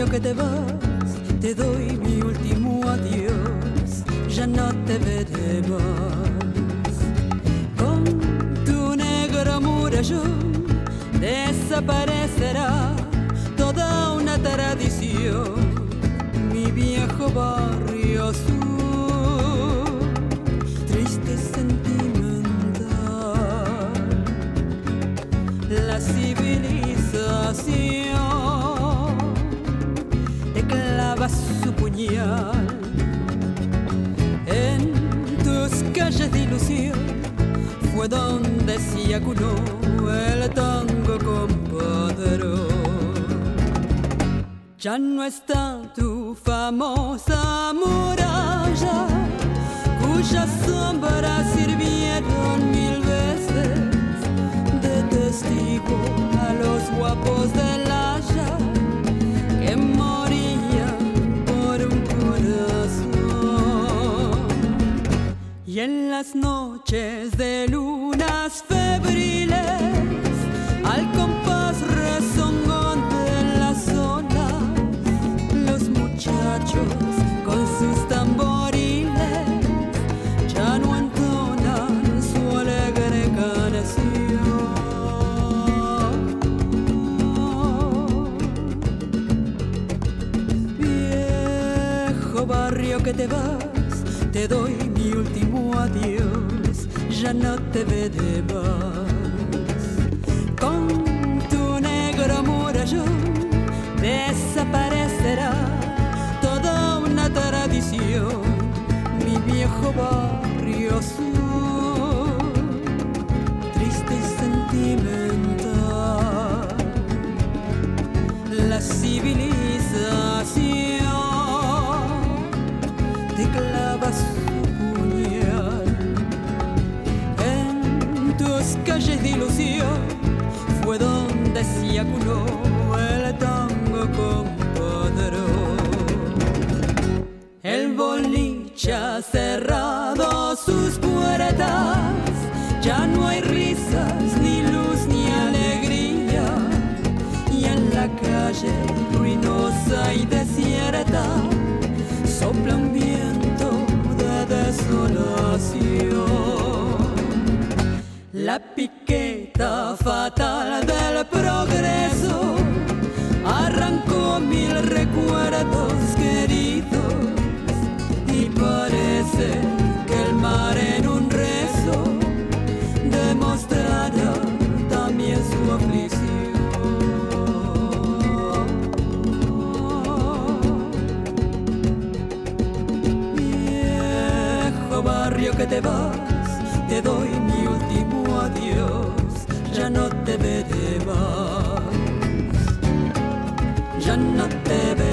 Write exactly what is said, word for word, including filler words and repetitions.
que te vas, te doy mi último adiós, ya no te veré más. Con tu negro murallón desaparecerá toda una tradición, mi viejo barrio sur, triste sentimental. La civilización te clava su puñal en tus calles de ilusión, fue donde se acunó el tango compadre. Ya no está tu famosa muralla, cuya sombra sirvieron mil veces de testigo a los guapos del Haya que morían por un corazón. Y en las noches de lunas febriles, al compás rezongón de las olas, los muchachos con sus tamboriles ya no entonan su alegre canción. Viejo barrio que te vas, te doy mi último adiós, ya no te veré más. Con tu negro murallón desaparecerá toda una tradición, mi viejo barrio sur, triste y sentimental. La civilización te clava su puñal en tus calles de ilusión, fue donde se acunó el tango compadre. El boliche ha cerrado sus puertas, ya no hay risas, ni luz, ni alegría, y en la calle ruinosa y desierta sopla un viento de desolación. La piqueta fatal del progreso arrancó mil recuerdos queridos, y parece que el mar en un rezo demostrará también su aflicción. Viejo barrio que te vas, te doy mi último adiós, ya no te veré más, ya no te veré.